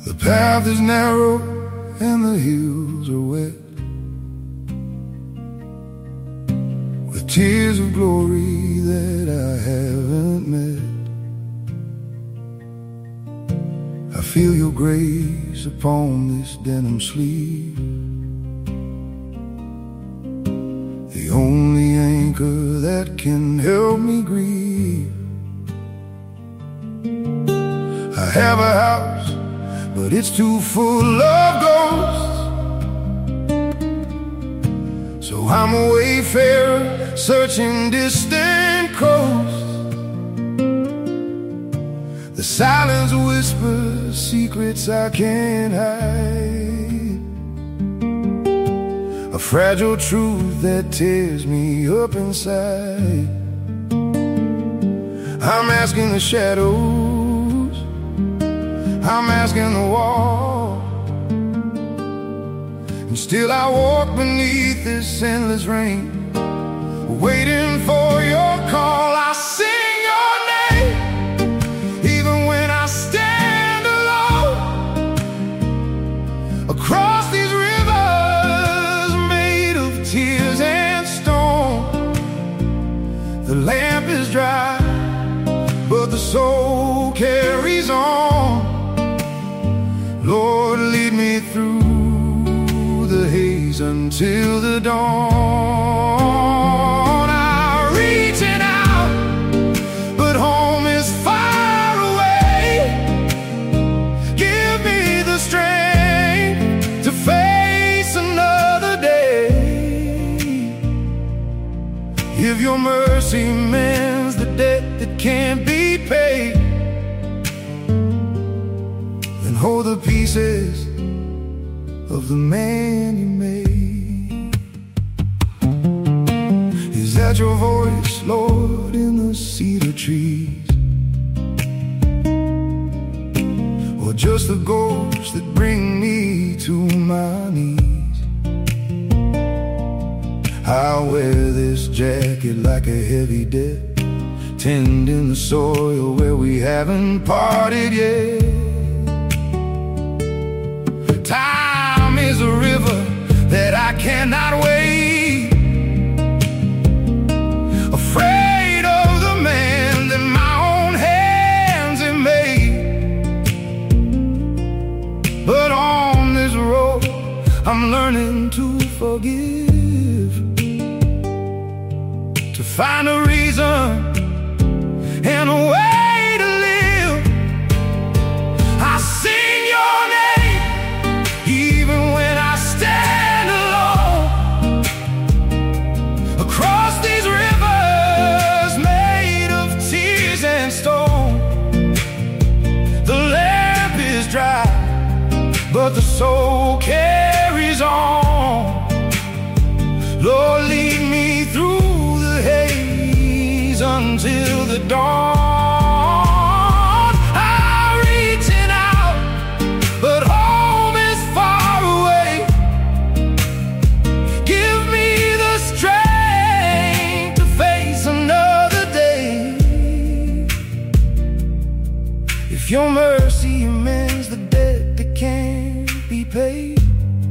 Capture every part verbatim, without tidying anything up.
The path is narrow and the hills are wet with tears of glory that I haven't met. I feel your grace upon this denim sleeve, the only anchor that can help me grieve. I have a house, but it's too full of ghosts, so I'm a wayfarer searching distant coasts. The silence whispers secrets I can't hide, a fragile truth that tears me up inside. I'm asking the shadows, I'm asking the wall, and still I walk beneath this endless rain, waiting for your call. I sing your name, even when I stand alone, across these rivers made of tears and stone. The lamp is dry, but the soul carries on. Lord, lead me through the haze until the dawn. I'm reaching out, but home is far away. Give me the strength to face another day. If your mercy mends the debt that can't be paid, hold the pieces of the man you made. Is that your voice, Lord, in the cedar trees, or just the ghosts that bring me to my knees? I'll wear this jacket like a heavy debt, tending the soil where we haven't parted yet. Time is a river that I cannot wade, afraid of the man that my own hands have made. But on this road I'm learning to forgive, to find a reason and a way. But the soul carries on. Lord, lead me through the haze until the dawn. I'm reaching out, but home is far away. Give me the strength to face another day. If your mercy amends the debt that can't be paid,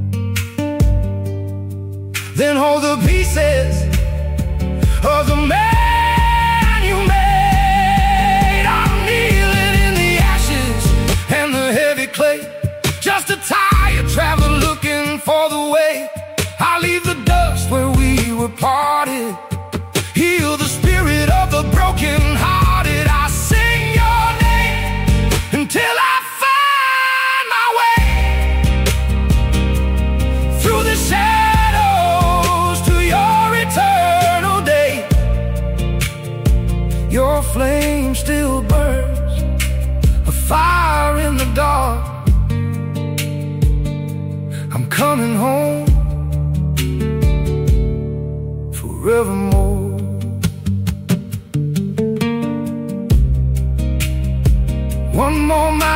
then hold the pieces of the man you made. I'm kneeling in the ashes and the heavy clay, just a tired traveler looking for the way. I leave the dust where we were parted, heal the spirit of the broken hearted. I sing your name until I your flame still burns, a fire in the dark. I'm coming home forevermore. One more